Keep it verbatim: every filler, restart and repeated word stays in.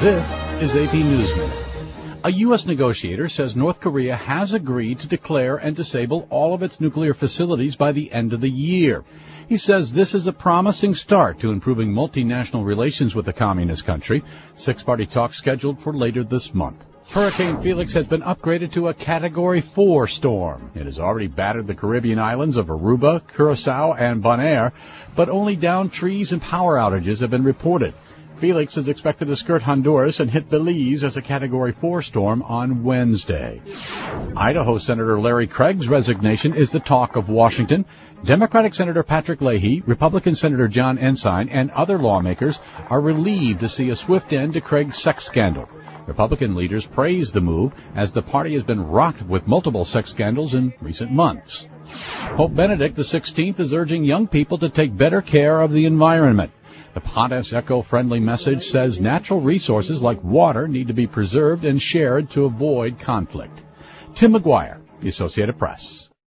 This is A P News Minute. A U S negotiator says North Korea has agreed to declare and disable all of its nuclear facilities by the end of the year. He says this is a promising start to improving multinational relations with the communist country. Six-party talks scheduled for later this month. Hurricane Felix has been upgraded to a Category four storm. It has already battered the Caribbean islands of Aruba, Curacao, and Bonaire, but only downed trees and power outages have been reported. Felix is expected to skirt Honduras and hit Belize as a Category four storm on Wednesday. Idaho Senator Larry Craig's resignation is the talk of Washington. Democratic Senator Patrick Leahy, Republican Senator John Ensign, and other lawmakers are relieved to see a swift end to Craig's sex scandal. Republican leaders praise the move as the party has been rocked with multiple sex scandals in recent months. Pope Benedict the sixteenth is urging young people to take better care of the environment. The Pontiff's eco-friendly message says natural resources like water need to be preserved and shared to avoid conflict. Tim McGuire, The Associated Press.